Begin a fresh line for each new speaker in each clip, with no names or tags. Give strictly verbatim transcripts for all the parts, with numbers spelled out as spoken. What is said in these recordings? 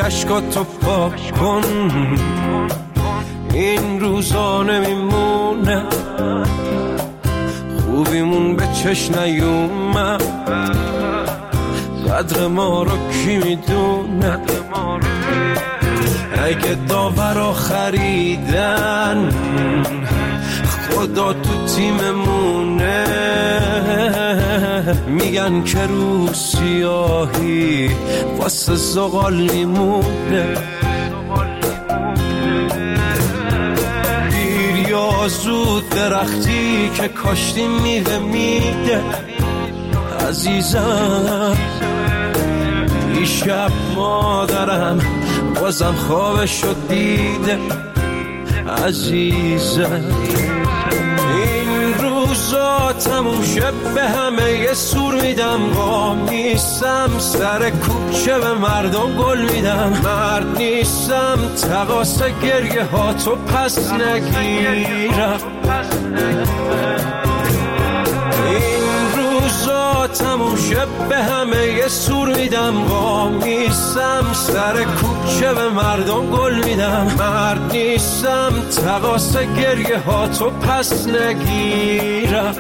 عشقاتو پاک کن، این روزا نمیمونه، خوبیمون به چش نیومد، قدر ما رو کی میدونه؟ اگه داورا خریدن خدا تو تیممونه، میگن که رو سیاهی واسه زغال میمونه. دیر یا زود درختی که کاشتی میوه میده عزیزم، دیشب مادرم بازم خوابشو دیده عزیزم. این روزا تموم شب به همه یه سور میدم، قام نیستم سر کوچه به مردم گل میدم، مرد نیستم تقاس گریه ها تو پس نگیرم. تموم شب به همه یه سور میدم، قام نیستم سر کوچه به مردم گل میدم، مرد نیستم تقاس گریه ها تو پس نگیرم.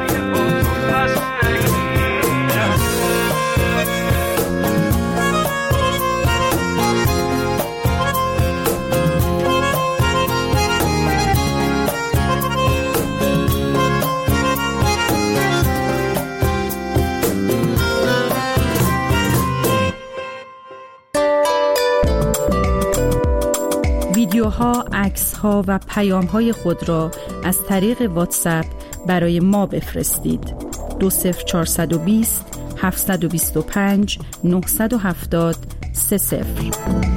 ویدیوها، عکس‌ها و پیام‌های خود را از طریق واتساپ برای ما بفرستید. دو صفر چهارصد و بیست هفتصد و بیست و پنج نهصد و هفتاد سه صفر.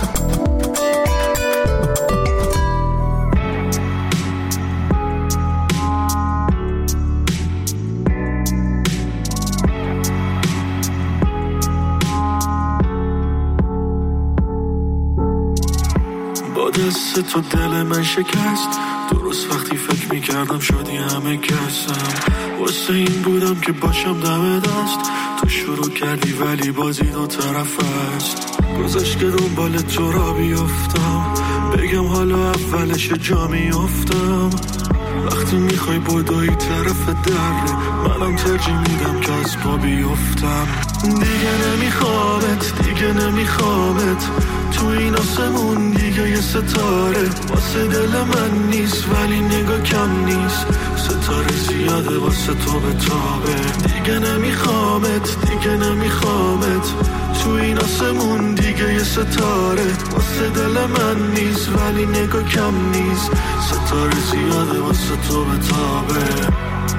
دست تو دل من شکست، درست وقتی فکر میکردم شدی همه کسم، واسه این بودم که باشم دم دست، تو شروع کردی ولی بازی دو طرف است، گذشت که دنبال تو را بیفتم، بگم حالا اولش جا میفتم، وقتی میخوای بدایی طرف دره، منم ترجیح میدم که از پا بیفتم، دیگه نمیخوامت دیگه نمیخوامت، تو این آسمون دیگه یه ستاره واسه دل من نیست، ولی نگاه کم نیست، ستاره زیاده واسه تو به تابه، دیگه نمیخوامت دیگه نمیخوامت، تو این آسمون دیگه یه ستاره واسه دل من نیست، ولی نگاه کم نیست، ستاره زیاده واسه تو به تابه.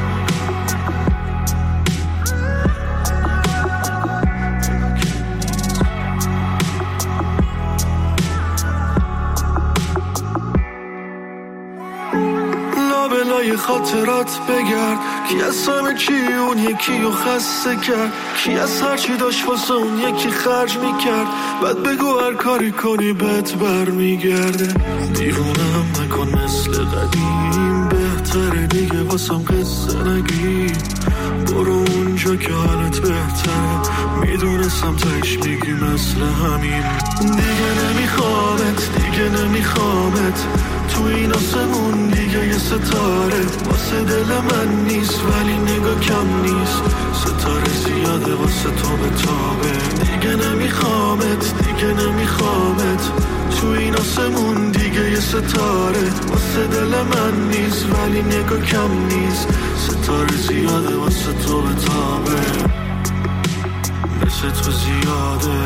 لابلای خاطرات بگرد، کی از همه چی اون یکی رو خسته کرد، کی از هر چی داشت واسه اون یکی خرج میکرد، بعد بگو هر کاری کنی بهت برمیگرده، دیوونم نکن مثل قدیم، بهتره دیگه واسم قصه نگی، برو اونجا که حالت بهتره، میدونستم تایش میگی مثل همین، دیگه نمیخوامت دیگه نمیخوامت، تو این آسمون دیگه یه ستاره واسه دل من نیست، ولی نگاه کم نیست، ستاره زیاده واسه تو به تابه، دیگه نمیخوامت دیگه نمیخوامت، تو این آسمون دیگه یه ستاره واسه دل من نیست، ولی نگاه کم نیست، ستاره زیاده واسه تو به تابه، مثل تو زیاده.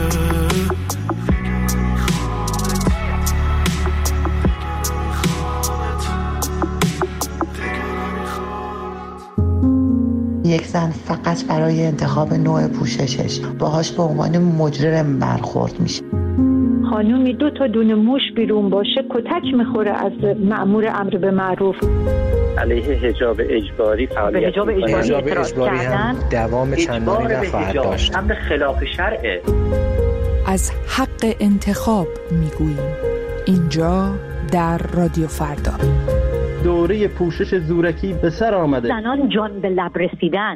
یک زن فقط برای انتخاب نوع پوششش باهاش به عنوان مجرم برخورد میشه.
خانومی دو تا دونه موش بیرون باشه کتک میخوره از مأمور امر به معروف.
علیه حجاب اجباری فعالیت
حجاب اجباری,
حجاب اجباری هم دوام چندانی نخواهد داشت.
امر خلاف شرعه.
از حق انتخاب میگوییم اینجا در رادیو فردا.
دوره پوشش زورکی به سر آمده.
زنان جان به لب رسیدن.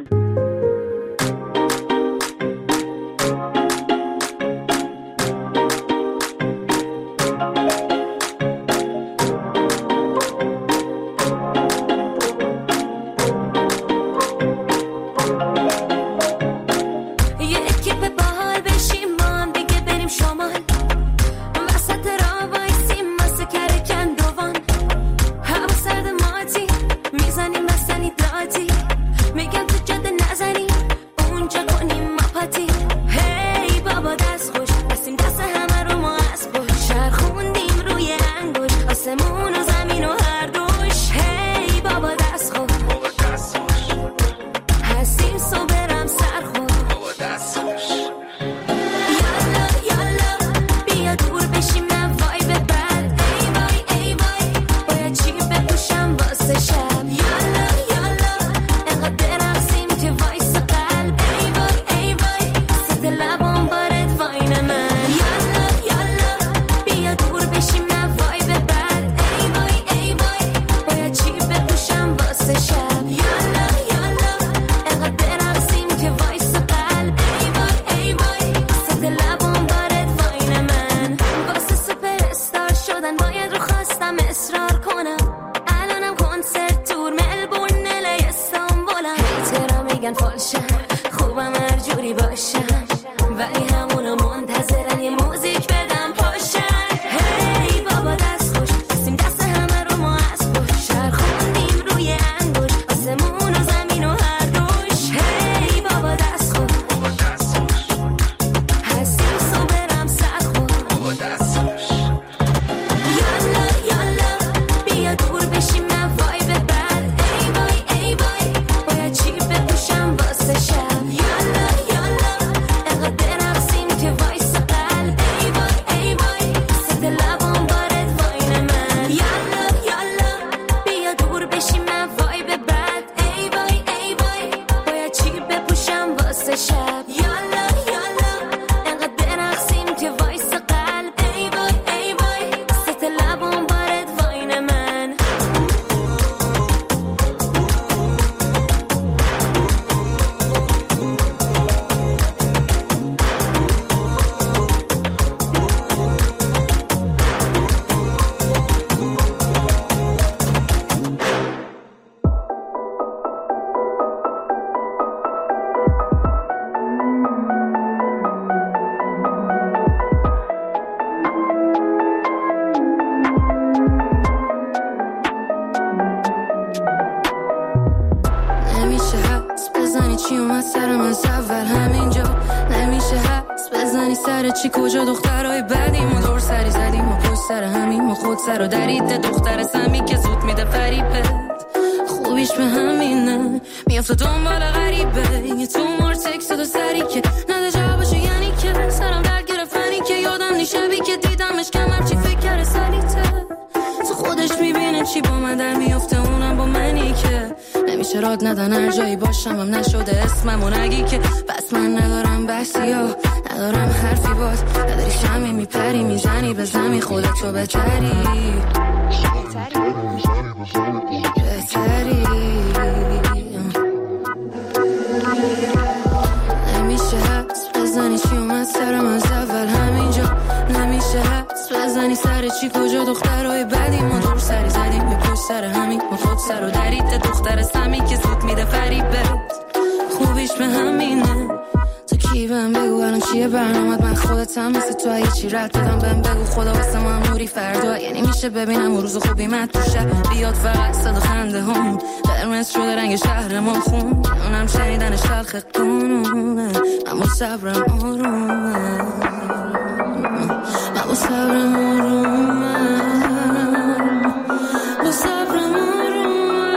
بزنی چی اومد سرم از اول همینجا نمیشه حس بزنی سر چی کجا دخترای بدیم و دور سری زدیم و پشت سر همیم و خود سر و درید دختر سمی که زود میده فریبت خوبیش به همینه میافته دنبال غریبه یه تو مار تکست دو سری که نده جوابشو یعنی که سرم درد گرفتنی که یادم نی شبی که دیدمش کمر چی فکر کرده سلیته تو خودش میبینه چی با من در میافته اونم با منی که نمیشه راد ندن هر جایی باشم هم نشده اسمم و نگی که بس من ندارم بحثی ها ندارم حرفی باز نداری شمی میپری میزنی به زمی خودتو بتری بتری نمیشه حس بزنی چی اومد سرم از اول همینجا نمیشه حس بزنی سر چی کجا دخترهای بدی ما دور سری زدیم به پشت سر همین ما خود سر و درید دختر سمی که زود میده فریبت خوبیش به همینه تو کی بهم بگو الان چیه برنامت من خودتم مثل تو اگه چی رد دادم بهم بگو خدا واسه ما نوری فردا یعنی میشه ببینم روز خوبی من تو شب بیاد فقط صدا خنده هم قرمز شده رنگ شهر ما خون اونم شنیدنش تلخ قانونه اما صبرم آرومه اما صبرم آرومه با صبرم آرومه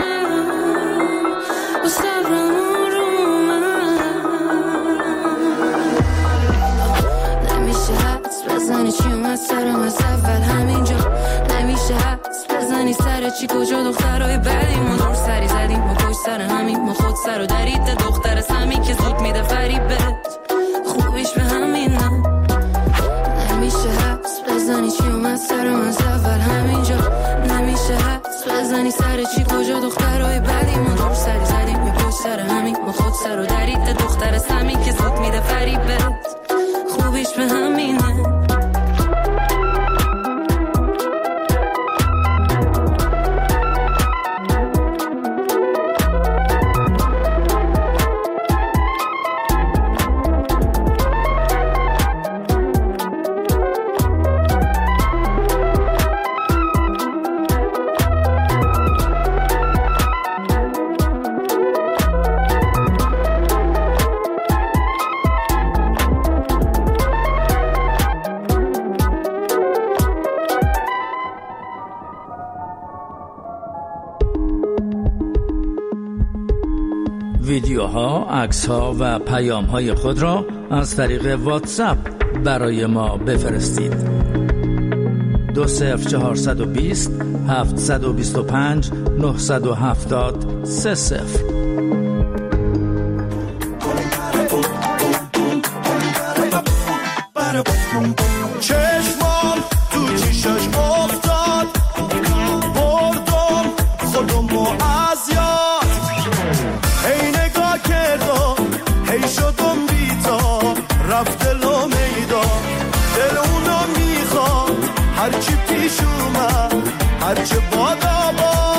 با صبرم آرومه نمیشه حدس بزنی چی اومد سرم از اول همینجا نمیشه حدس بزنی سر چی کجا دخترهای بدی ما دور سری زدیم ما پشت سر همین ما خود سر و درید دختر سمی که زود میده فریبت خوبیش به همینه نمیشه حدس بزنی چی اومد سرم از اول همینجا نمیشه حدس بزنی سر چی کجا دخترهای بدی ما دور سری زدیم ما پشت سر همین ما خود سر و درید دختر سمی که زود میده فریبت خوبیش به همینه
ویدیوها، عکس‌ها و پیام‌های خود را از طریق واتساپ برای ما بفرستید. دو صفر چهارصد و بیست هفتصد و بیست و پنج نهصد و هفتاد سه صفر.
چشمام تو چشاش افتاد بردم خودمو از یاد هی نگاه کردم هی شدم بیتا رفت دلو میدا دل اونا میخواد هرچی پیش اومد هرچی بادا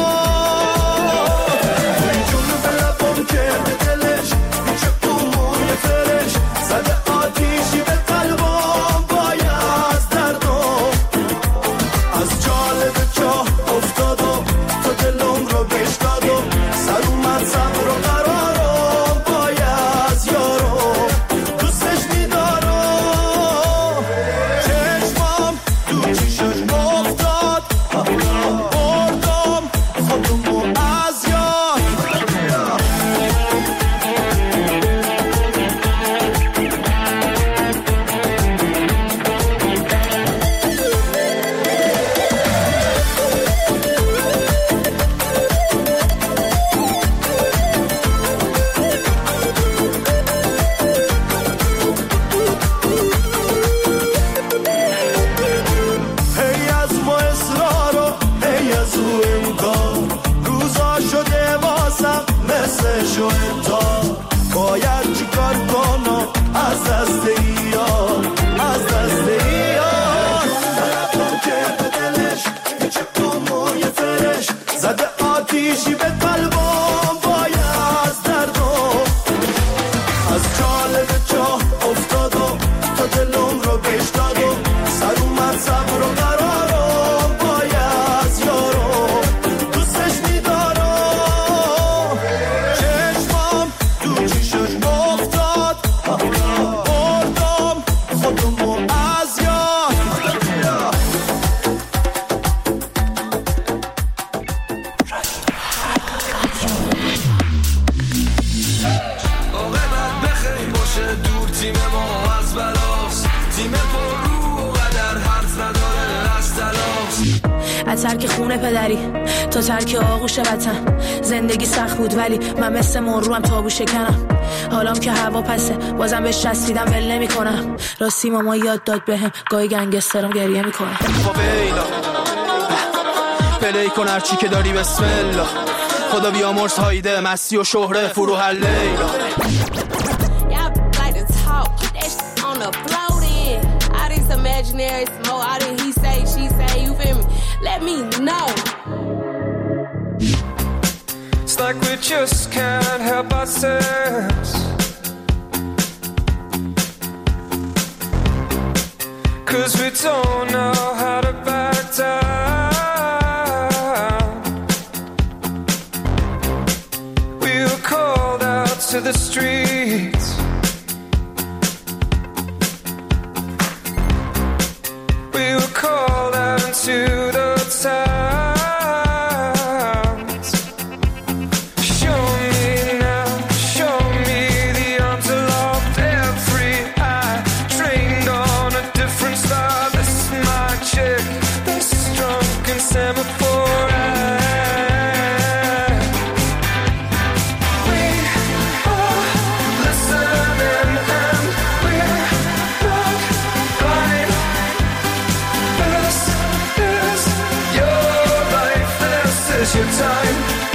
باد این جونو به لبم کرده دلش پیچه اون یه فرش زده آتیشی به قلبم باید دردم از جالب چاه افتادم تو دلم رو بشکادم سر اومد صبر و قرارم باید یارم دوستش میدارم چشمام تو چشش افتاد بردم خودمو از یاد هی از ما اصرارو هی از او امکان روزا شده واسم مثل شویتا باید چی کار کنم از دست ایار از دست ایار طرفم که به دلش پیچه کمو یه فرش زده آتیشی به قلبم باید دردم از جالب چاه افتادم تا دلم رو بشتادم سر اومد صبر و قرارم باید یارم دوستش میدارم چشمام تو
از ترک خونه پدری تا ترک آغوش وطن. زندگی سخت بود ولی من مثل مروم تابو شکنم. حالام که هوا پسه بازم بهش رسیدم ول نمی کنم. راستی ماما یاد داد بهم گاهی گنگسترم گریه میکنه.
پلی کن هرچی که داری بسم الله. خدا بیامرز هایده مستی و شهره فروح لیلا.
Imaginary smoke, I didn't he say, she say, you feel me? Let me know.
It's like we just can't help ourselves. Cause we don't know how to back down. We were called out to the streets. We were called out into the towns. Show me now, show me the arms aloft, every eye trained on a different star. This is my chick, this drunk and semaphore eye. We are listening and we're not blind. This is your life, this is your time.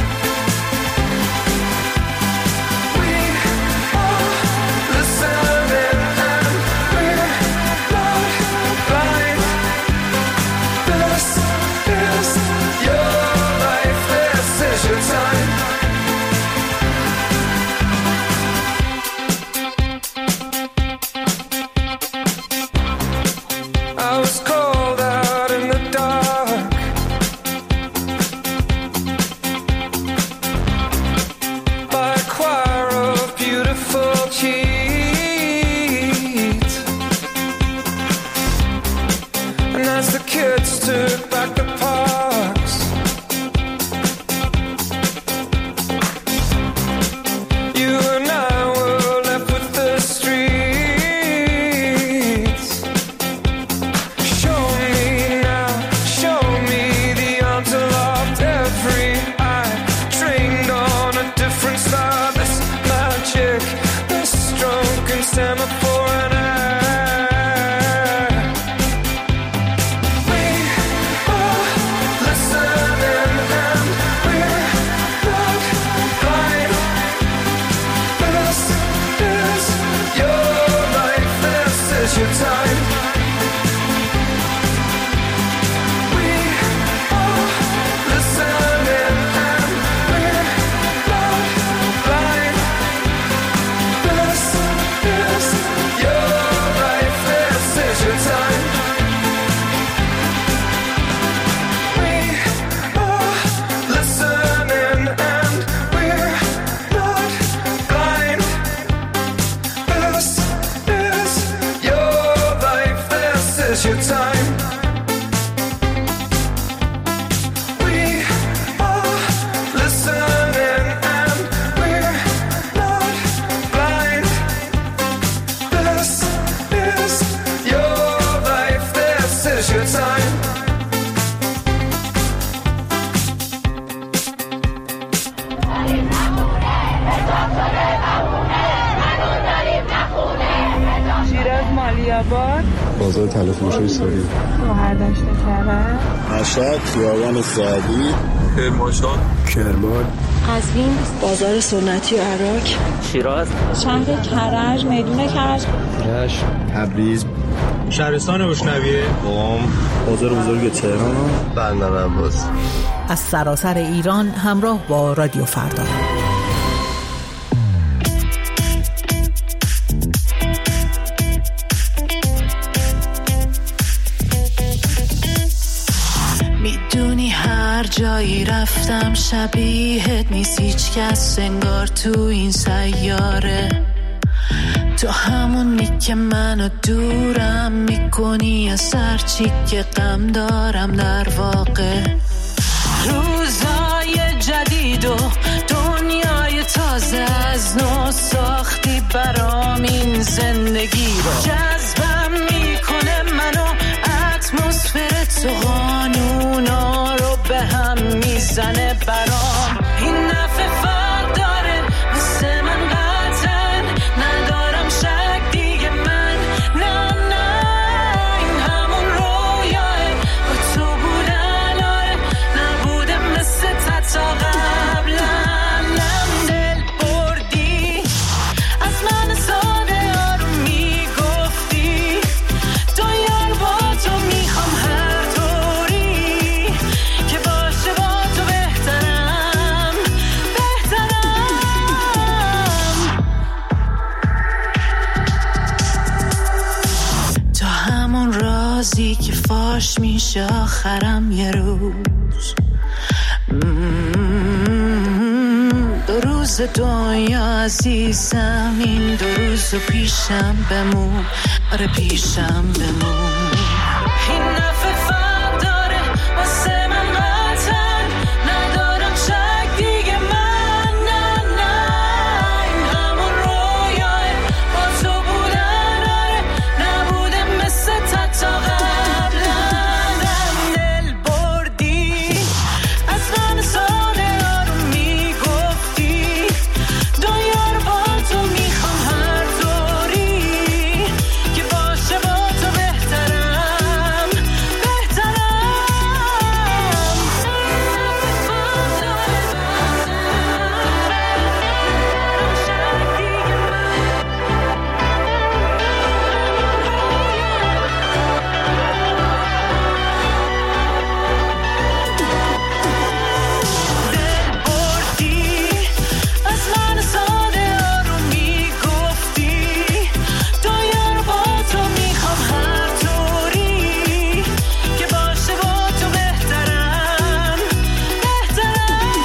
We are listening and we're not blind. This is your life, this is your time. I was called out in the dark. By a choir of beautiful kids. And as the kids took back the parks, you and I were left with the streets. Show me now, show me the arms aloft, every eye trained on a different star. This magic, this drunken semaphore and I. We are listening and we're not blind. This is your life, this is your time. We are listening and we're not blind. This is your life, this is your time. We are listening and we're not blind. This is your life, this is your time. We are listening and we're not blind. This is your life, this is your time.
شیراز مالیاباد
بازار تلفروشی ساری
گوهر داشته کرد
مشهد خیابان سعدی کرمانشاه کرمان
قزوین بازار سنتی عراق
شیراز
شهر کرج میدون کرج
رشت تبریز
شهرستان اشنویه
قم بازار بزرگ تهران بندر عباس.
از سراسر ایران همراه با رادیو فردا.
میدونی هر جایی رفتم شبیهت نیست هیچ کس انگار تو این سیاره. تو همونی که منو دورم میکنی از هر چی که غم دارم در واقع. روزای جدید و دنیای تازه از نو ساختی برام این زندگی رو. جذبم میکنه منو اتمسفر تو قانونا
کاش میشه آخرم یه روز. دو روز دنیا عزیزم، این دو روز پیشم بمون، آره پیشم بمون. این نفع فهم داره واسه من وطن، ندارم شک دیگه من، نه نه این همون رویاه با تو بودن، آره نبوده مثل تا قبلا. دل بردی از من ساده آروم میگفتی، دنیا رو با تو میخوام هر طوری که باشه با تو بهترم بهترم. دل بردی از من ساده آروم میگفتی، دنیا رو با تو میخوام هر طوری که باشه با تو بهترم بهترم.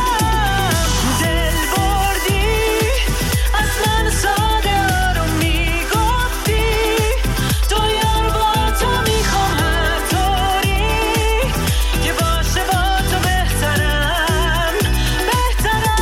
دل بردی از من ساده آروم میگفتی، دنیا رو با تو میخوام هر طوری که باشه با تو بهترم بهترم.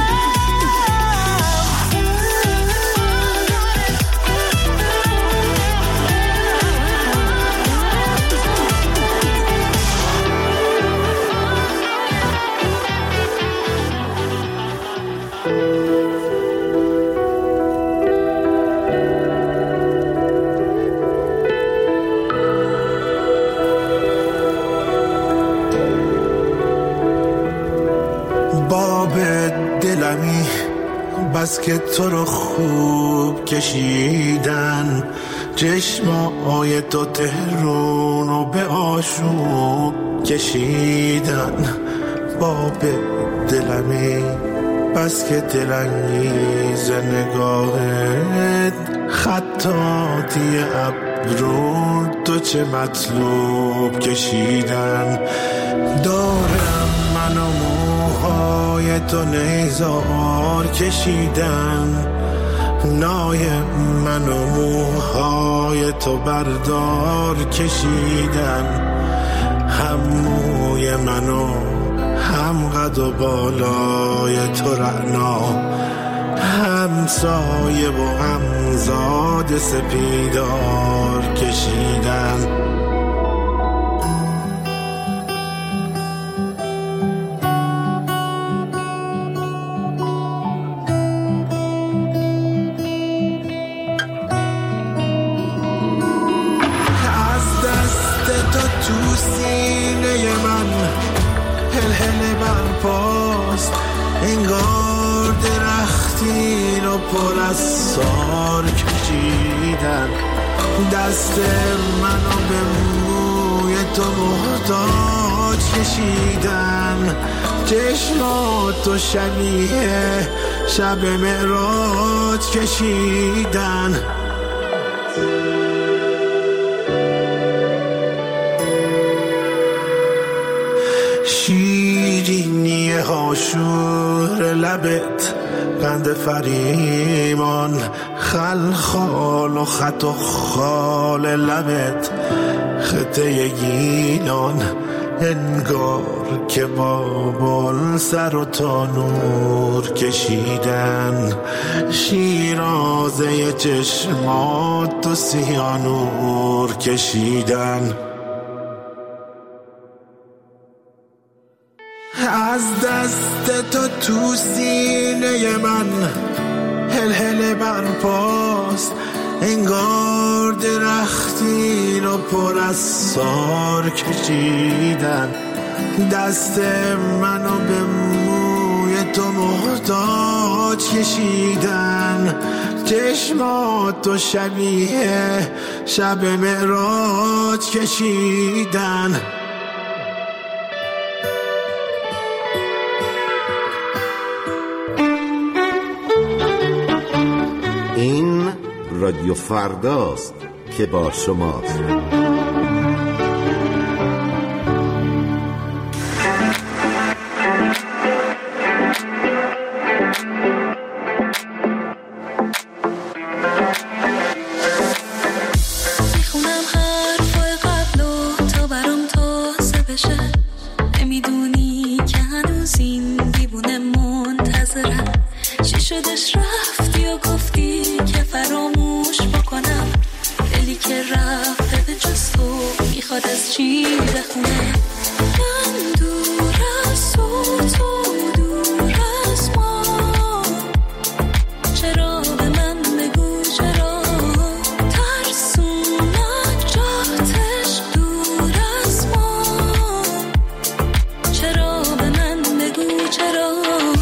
باب دلمی بس که تو رو خوب کشیدن، چشمای تو تهرون رو به آشوب کشیدن. باب دلمی بس که دلانگیز نگاهت، خطاطی ابرو تو چه مطلوب کشیدن. دارم من و موهای تو نیزار کشیدن، نای من و موهای تو بردار کشیدن. هم موی منو هم قد و بالای تو رعنا، هم سایه و هم زاد سپیدار کشیدن. تو سینه من هل برپاست، انگار درختین و پر از سار کشیدن. دست منو به موی تو محتاج کشیدن، چشمات تو شبیه شب معراج کشیدن. شیرینی هاشور لبت، قند فریمان، خلخال و خط و خال لبت، خطه گیلان، انگار که بابل سر و تا نور کشیدن. شیرازه چشمات تو سیانور کشیدن. از دست تو تو سینه من هل هل برپاست، انگار درختین و پر از سار کشیدن. دست منو به موی تو محتاج کشیدن، چشمات تو شبیه شب معراج کشیدن.
این رادیو فرداست که با شماست.
یادش رفتی و گفتی که فراموش بکنم، دلی که رفته به جز تو میخواد از چی بخونه. من دور از تو، تو دور از ما، چرا به من بگو چرا ترسون نجاتش دور از ما، چرا به من بگو چرا.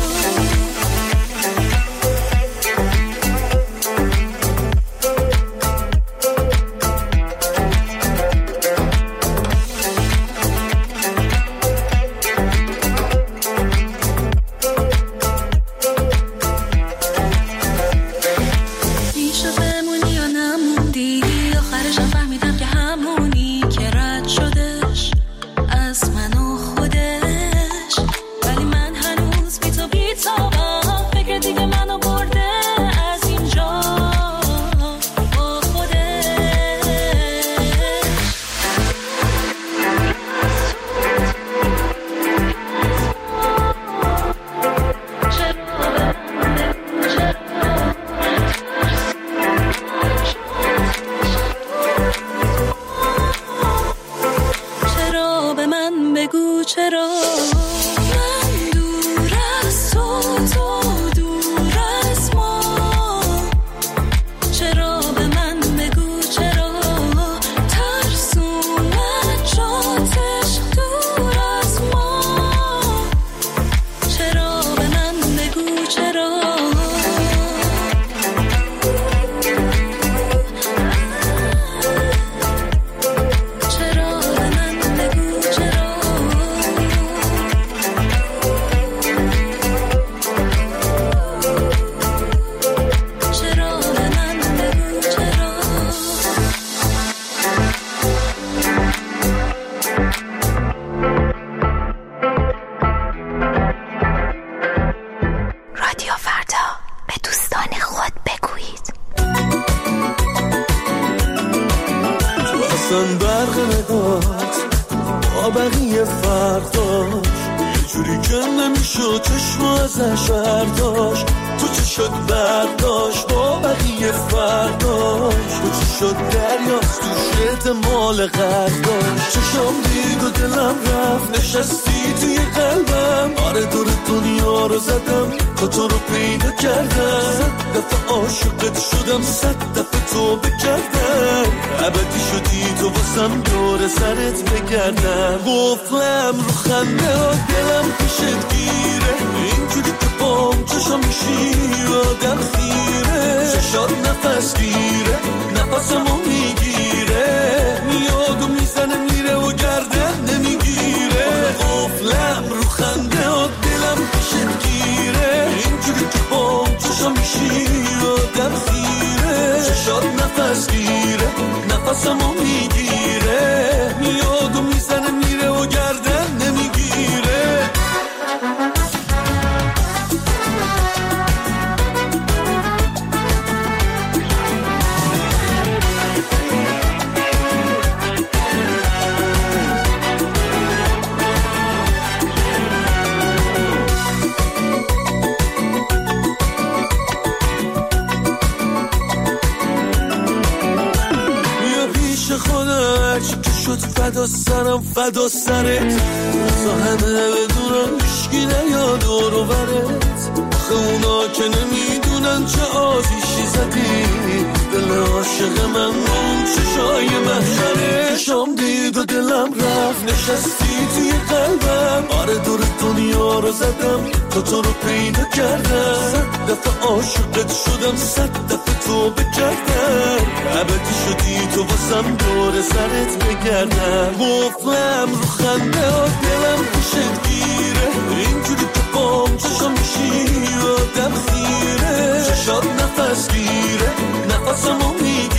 فدا سرم فدا سرت، تا همه بدونن هیچکی نیاد دور و برت. آخه اونا که نمیدونن چه آتیشی زدی دل عاشق من اون چشای محشره. چشام دید و دلم رفت نشستی توی قلبم، آره دور دنیا رو زدم تا تو رو پیدا کردم. صد دفعه عاشقت شدم صد دفعه تو بکردم، ابدی شدی تو واسم دور سرت بگردم. قفلم رو خنده ها دلم پیشت گیره، اینجوری که بام چشم میشی آدم خیره. چشات نفس گیره نفسمو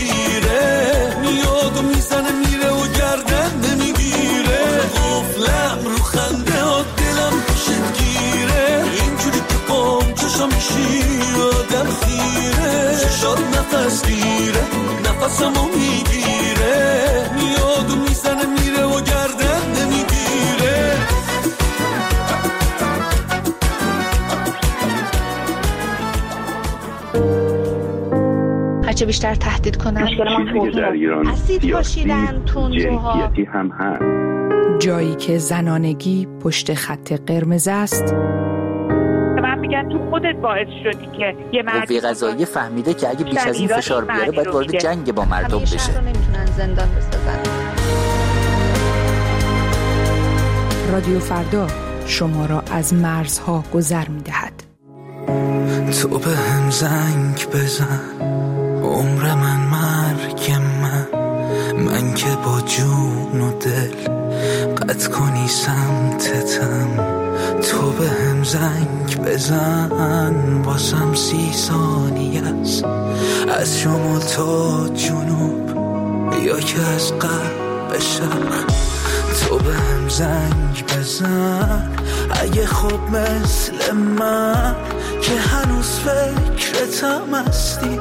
میگیره، میاد و میزنه میره و گردن نمیگیره. قفلم رو خنده ها دلم پیشت گیره، اینجوری که بام چشم میشی آدم خیره. چشات نفس گیره نفسمو میگیره، میاد و میزنه میره و گردن نمیگیره.
هرچه بیشتر تهدید کنن
چیزی که در ایران
اسید پاشیدن تندروها
جنسیتی هم هست.
جایی که زنانگی پشت خط قرمز است.
من میگن تو خودت باعث شدی که یه مرد
قوه قضاییه فهمیده که اگه بیش از این فشار بیاره باید وارد جنگ با مردم بشه.
همیشه رو نمیتونن زندان بسازن.
رادیو فردا شما را از مرزها گذر می‌دهد.
تو به هم زنگ بزن، عمر من مرگ من، من که با جون و دل قطع کنی سمتتم. تو به هم زنگ بزن، واسم سی ثانیه است، از شمال تا جنوب یا که از غرب به شرق. تو به هم زنگ بزن اگه خوب مثل من که هنوز فکرتم هستی.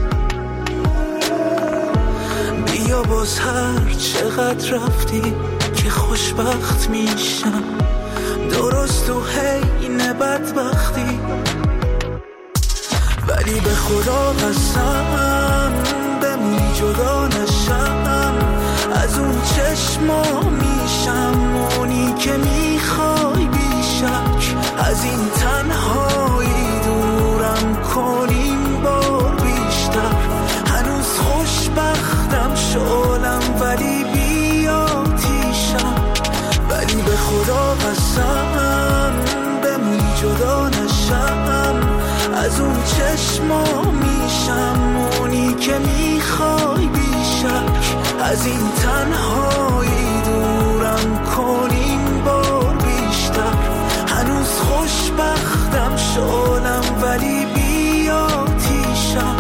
بیا باز هر چقدر رفتی که خوشبخت میشم، درست تو حین بدبختی. ولی به خدا قسم بمونی جدا نشم از اون چشما، میشم اونی که میخوای بیشک. از این تنهایی دورم کنیم بار بیشتر. هنوز خوشبختم شعلم ولی بیاتیشم. ولی به خدا قسم بمونی جدا نشم از اون چشما، میشم اونی که میخوای بیشک. از این تنهایی دورم کنیم بار بیشتر. هنوز خوشبختم شعلم ولی بیاتیشم.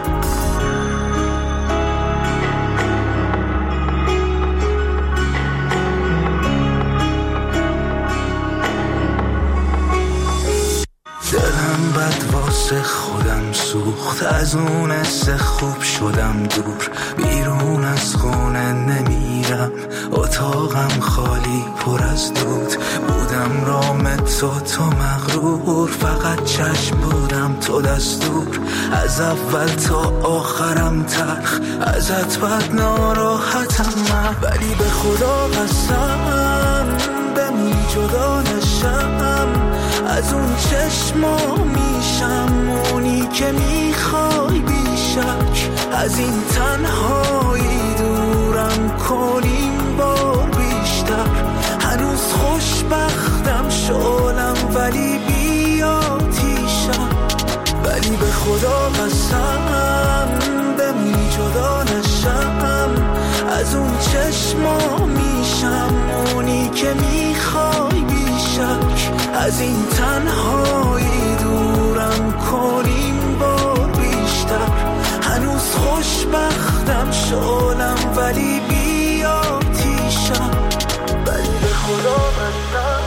دلم بد واسه خودم سوخت، از اون حس خوب شدم دور. بیرون از خونه نمیرم، اتاقم خالی پر از دود. بودم رام تو تو مغرور، فقط چشم بودم تو دستور. از اول تا آخرم تلخ، ازت بد ناراحتم من. ولی به خدا قسم بمونی جدا نشم از اون چشما، میشم اونی که میخوای بیشک. از این تنهایی دورم کنیم بار بیشتر. هنوز خوشبختم شعلم ولی بیاتیشم. ولی به خدا قسم بمونی جدا نشم از اون چشما، میشم اونی که میخوای بیشک. از این تنهایی دورم کنیم بار بیشتر. هنوز خوشبختم شعلم ولی بیاتیشم. ولی به خدا قسم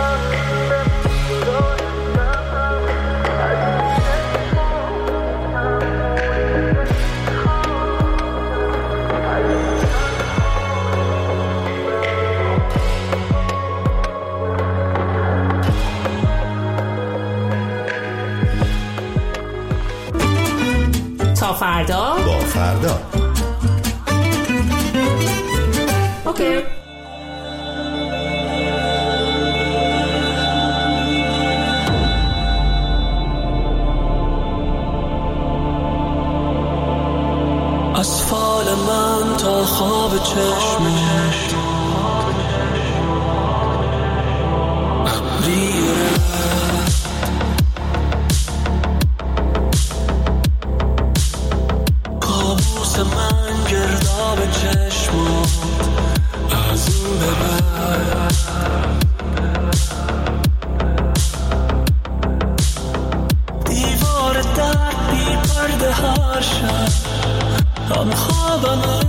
تا فردا
با فردا.
اوکی.
از فال من تا خواب چشمت ابریره، کابوس من گرداب چشمت از این ببر. دیوار در بی پرده هر شب هم خوابمه،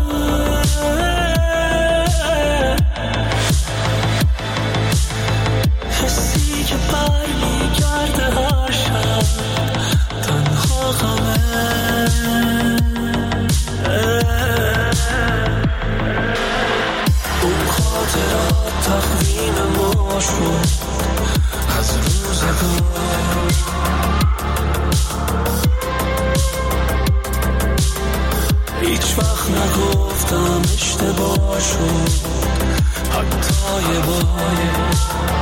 حسی که بر میگرده هر شب تنها غمه. اون خاطرات تقویم ما شد از روزگار. نگفتم اشتباه شد حتی یه بار.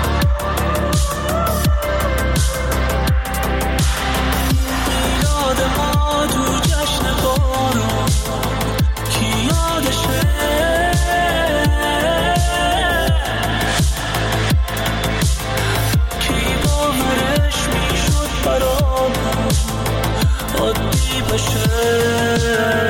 میلاد ما تو جشن بارون کی یادشه، کی باورش میشد برامون عادی بشه.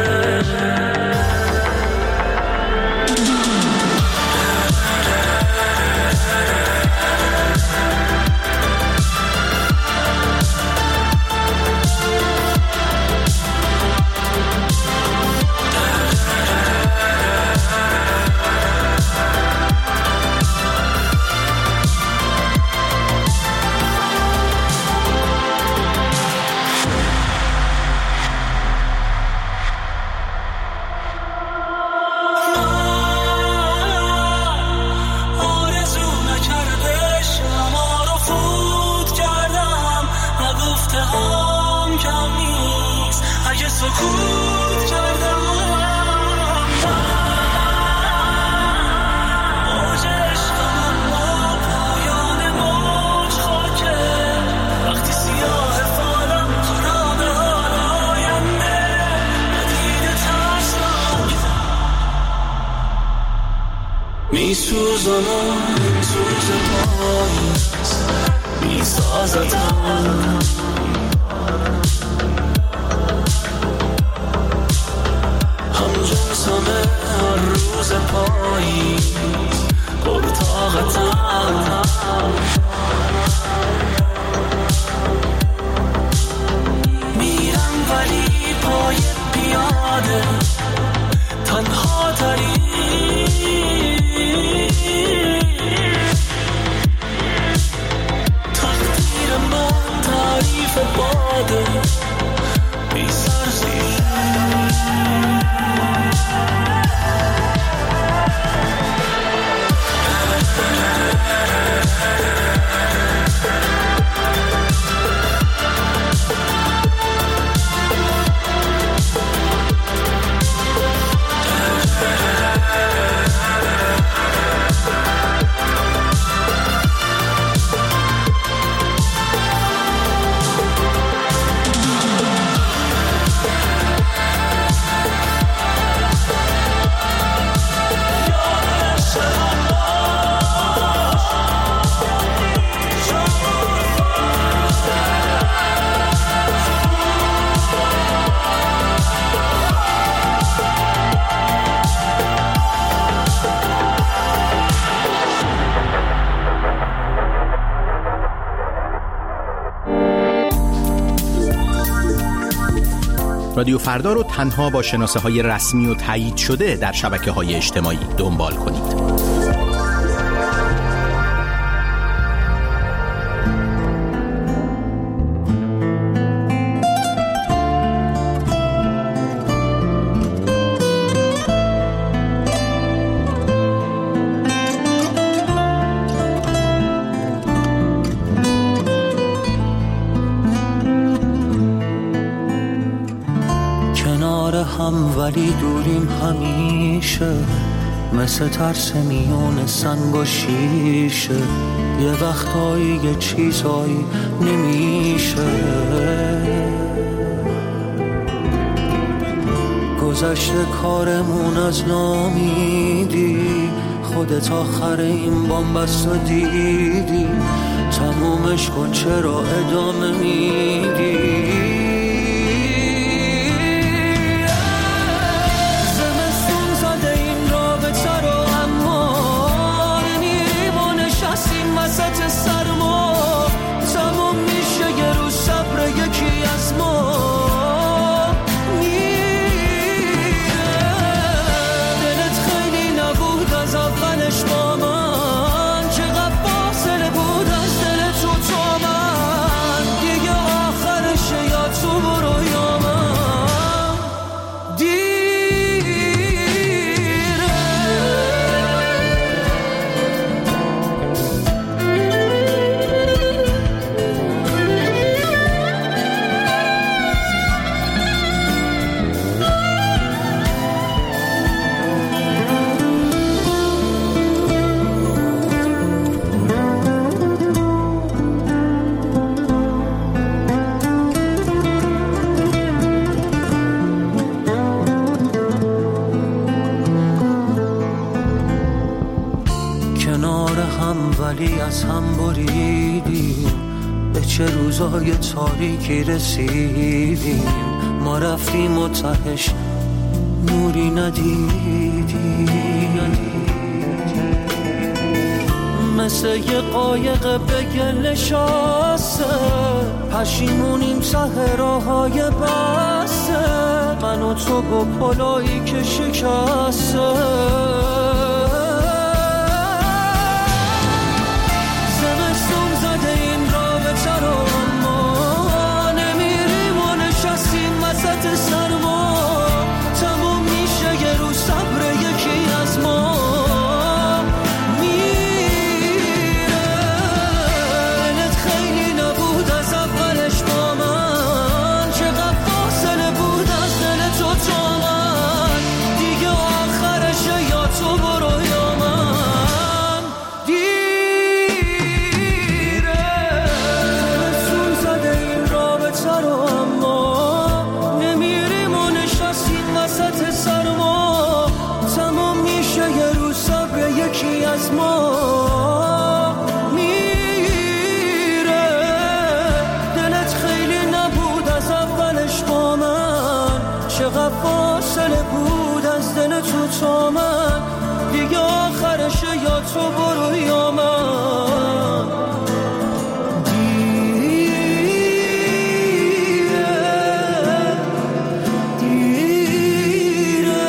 میسوزم و سوز پاییز میسازتم، همجنسم هر روز پاییز پرطاقتم، میرم ولی پای پیاده تنها تری، تقدیر من تعریف باده بی سرزیر.
رادیو فردا رو تنها با شناسه های رسمی و تایید شده در شبکه های اجتماعی دنبال کنید.
ولی دوریم همیشه مثل ترس میون سنگ و شیشه، یه وقتایی یه چیزایی نمیشه. گذشته کارمون از نامیدی، خودت آخر این بامبست و دیدی، تمومش کن چرا ادامه میدی. سرما تمام میشه یه روز صبر یکی از ما میره. دلت خیلی نبود از اولش با من، چقدر فاصله بود از دل تو تا من، دیگه آخرشه یا
ولی از هم بریدیم، به چه روزای تاریکی رسیدیم. ما رفتیم و تهش نوری ندیدیم، مثل یه قایق به گل نشسته، پشیمونیم ته راههای بسته، من و تو با پلایی که شکسته. زمستون زده این رابطه رو، اما نمیریم و نشستیم وسط سرما. تموم میشه یه روز صبر یکی از ما میره. دلت خیلی نبود از اولش با من، چقدر فاصله بود از دل تو تا من. دیگه آخرشه یا تو برو یا من دیره. زمستون زده این رابطه رو، اما نمیریم و نشستیم وسط سرما. تمام میشه یه روز صبر یکی از ما میره. دلت خیلی نبود از اولش با من، چقدر فاصله بود از دل تو تا من. دیگه آخرشه یا تو برو یا من دیره دیره.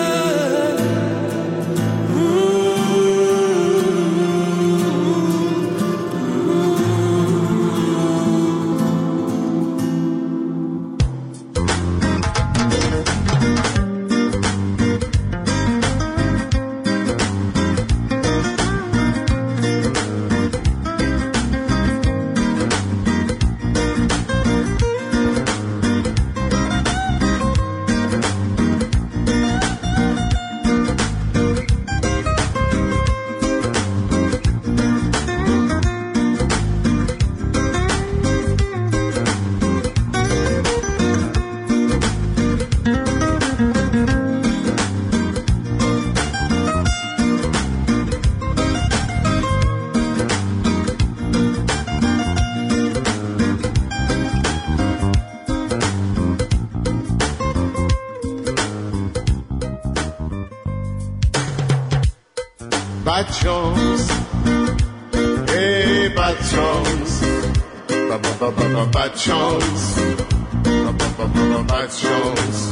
Bad chance, hey bad chance, ba ba ba ba ba bad chance, ba ba ba ba ba bad chance.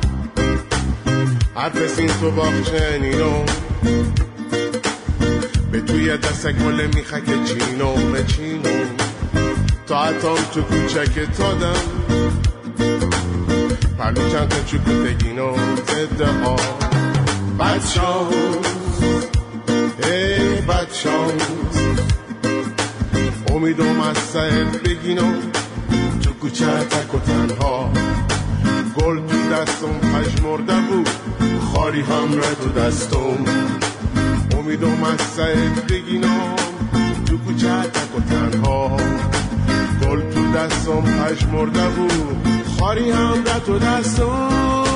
حرف این تو باخچنینو به توی دست گل میخک چینو به چینو تا حتام تو کوچک تادم پرلو چند تا چکوتگینو زده ها. Bad chance, ای بد شانس، امیدم از سر بگینم تو کوچه تک و تنها. گل تو دستم پژمرده بود، خاری هم را تو دستم. امیدم از سر بگینم تو کوچه تک و تنها. گل تو دستم پژمرده بود، خاری هم را تو دستم.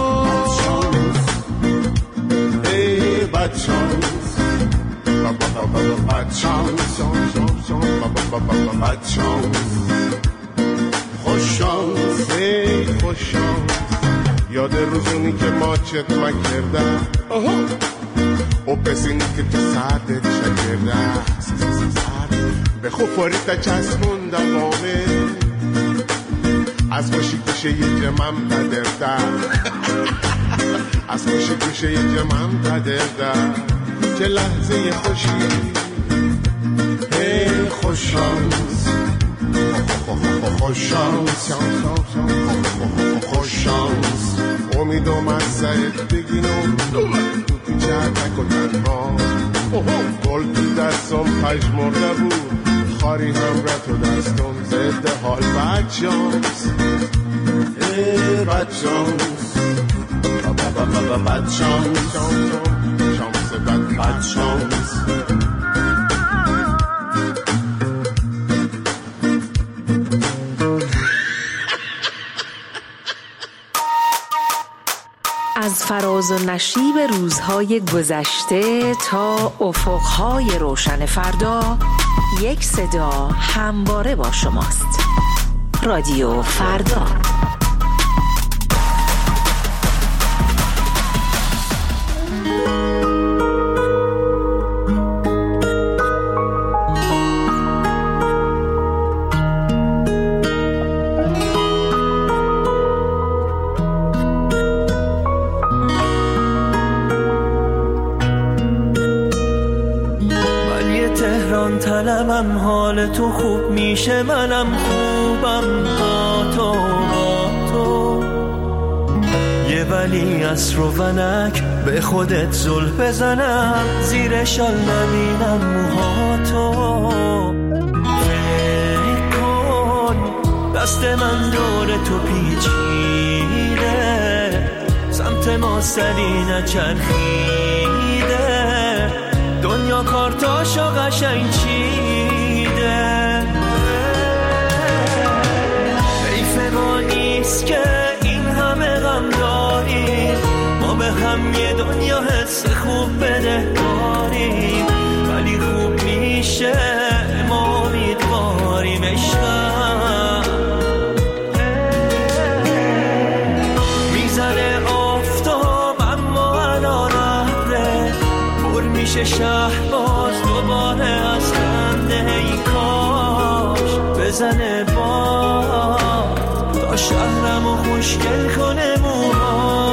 ای بد شانس، bad chance, bad chance. خوش شانس، ای خوش شانس. یاد روزونی که ما چت مکردم و پسینی که تو سردت شکردم به خوفاریت چسبوندم آمه از خوشی گوشه یه جمعم تدردم از خوشی گوشه یه جمعم تدردم. چه لحظه خوشی، ای خوش شانس، خوش شانس، خوش شانس. امیدم از سرت بگینم تو کوچه تک و تنها. گل تو دستم پژمرده بود، خاری هم را تو دستم زده حال. بد شانس، ای بد شانس، بد شانس، شانس بد بد شانس.
از فراز و نشیب روزهای گذشته تا افقهای روشن فردا،
یک صدا همواره با شماست. رادیو فردا.
طلبم حال تو خوب میشه، منم خوبم با تو با تو. یه ولی از رو ونک به خودت زل بزنم، زیر شال نبینم موهاتو. فکر کن دست من دور تو پیچیده، سمت ما سری نچرخیده، دنیا کارتاشو قشنگ چیده. حیف ما نیست که این همه غم داریم، ما به هم یه دنیا حس خوب بده داریم، ولی خوب میشه ما امیدواریم عشقم. میزنه آفتاب اما الان ابره، پر میشه شهر باز دوباره از خنده. ای کاش بزنه باد تا شهرمو خوشگل کنه موها.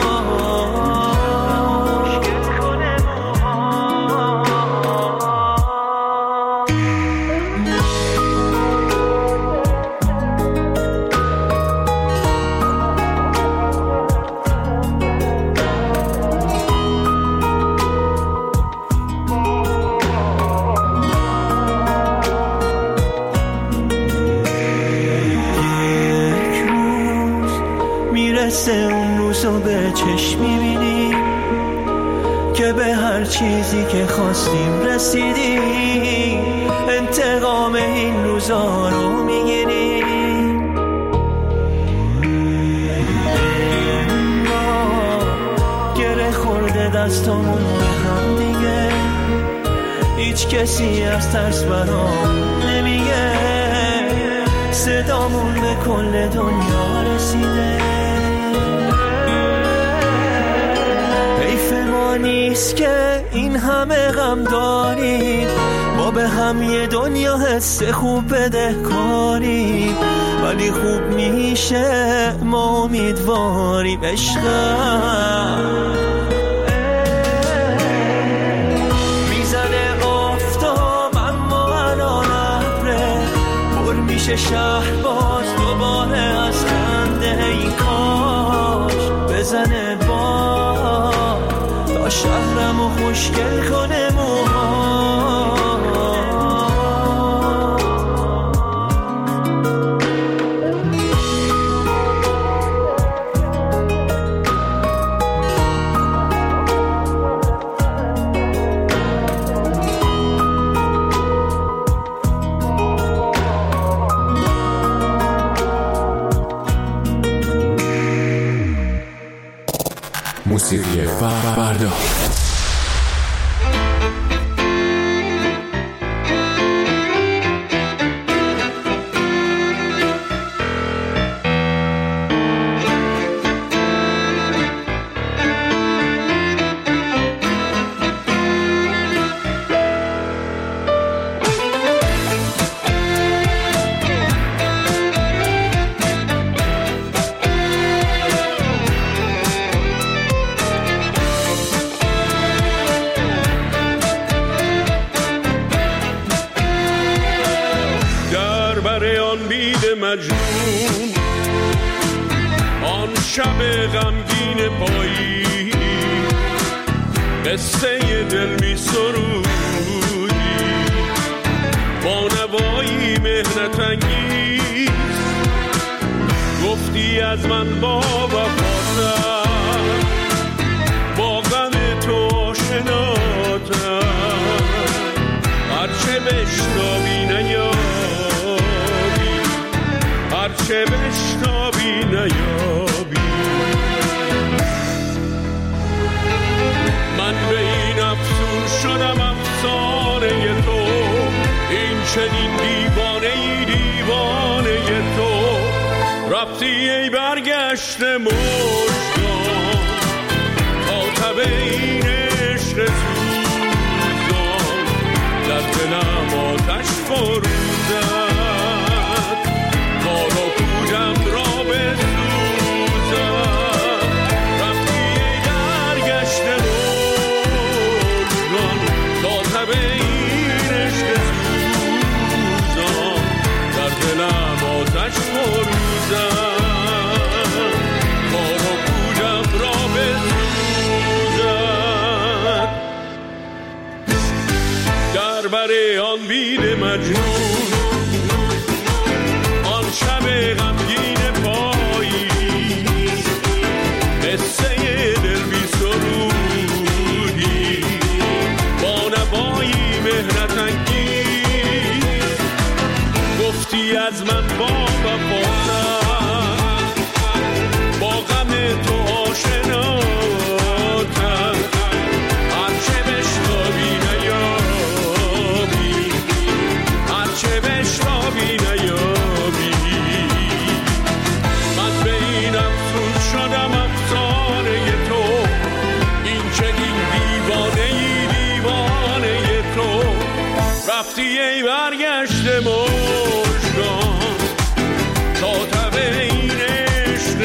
اون روزو به چشم میبینیم که به هر چیزی که خواستیم رسیدیم، انتقام این روزا رو میگیریم. گره خورده دستمون به هم دیگه، هیچ کسی از ترس برام نمیگه، صدامون به کل دنیا رسیده. نیست که این همه غم داریم، ما به هم یه دنیا حس خوب بده کاریم، ولی خوب میشه ما امیدواریم عشقم. میزنه آفتاب اما الان ابره، پر میشه شهر باز دوباره از خنده. ای کاش بزنه باد تا شهرمو خوشگل کنه موها.
موسیقی فردا.
مجنون آن شب غمگین پایی، قصه دل می سرودی با نوایی مهنت انگیز، گفتی از من با وفاتم، با غم تو آشناتم، هرچه بشنوی نیابی، هرچه بشنوی نیابی. من به این افسون شدم افسانه تو، چنین دیوانه ای دیوانه تو رفتی ای برگشت مژگان تا تب این عشق سوزان در دلم آتش فروزد کار و پودم را بسوزد رفتی ای برگشت مژگان تا تب این عشق سوزان در دلم آتش فروزد کار و پودم را بسوزد در بر آن بید مجنون آن شب غمگین پایی قصه دل بی سرودی با نوایی مهنت انگیز گفتی از من با وفاتر با غم تو آشناتر هرچه بشتابی نیابی هرچه بشتابی نیابی من به این افسون شدم افسانه تو این چنین دیوانه ای دیوانه تو رفتی ای برگشت مژگان تا تب این عشق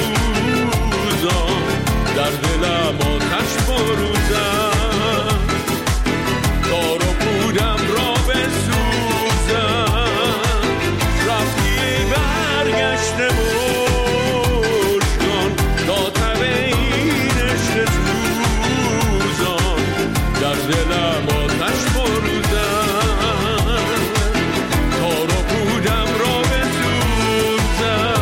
سوزان در دلم آتش فروزد کار و پودم را بسوزد رفتی ای برگشت مژگان تا تب این عشق سوزان در دلم آتش فروزد کار و پودم را بسوزد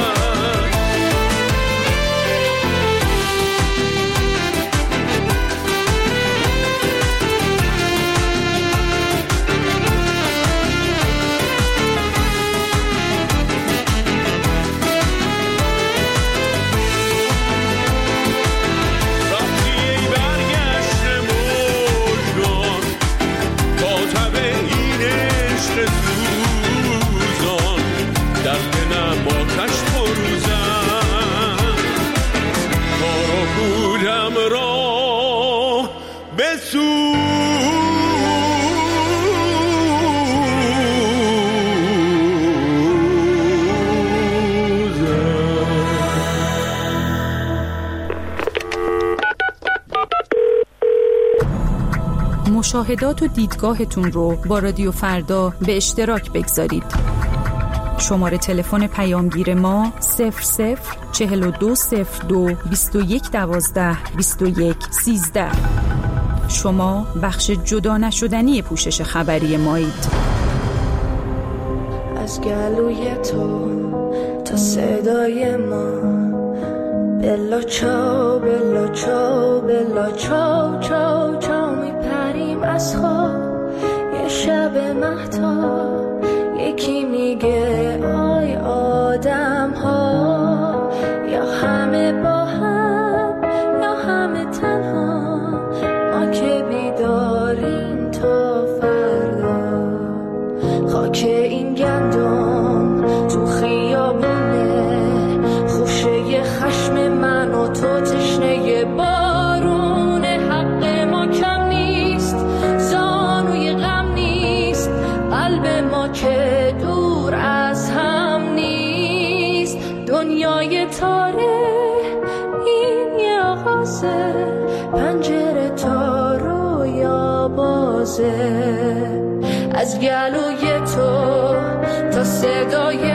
رفتی ای برگشت مژگان تا تب این عشق سوزان در دلم آتش فروزد کار و پودم را
مشاهدات و دیدگاهتون رو با رادیو فردا به اشتراک بگذارید. شماره تلفن پیامگیر ما صفر صفر چهل و دو صفر دو بیست و یک دوازده بیست و یک سیزده. شما بخش جدا نشدنی پوشش خبری مایید.
از گلوی تو تا صدای ما بلا چاو بلا چاو بلا چاو چاو چاو میپریم از خواب یه شب مهتاب یکی میگه آی آدم ها یا همه با هم یا همه تنها ما که بیداریم تا فردا خاک این گندم تو خیابونه خوشه خشم من و تو تشنه بارون حق ما کم نیست زانوی غم نیست قلب ما که دور از هم نیست دنیای تاره این یه آغازه پنجره تا رویا بازه از گلوی تو تا صدای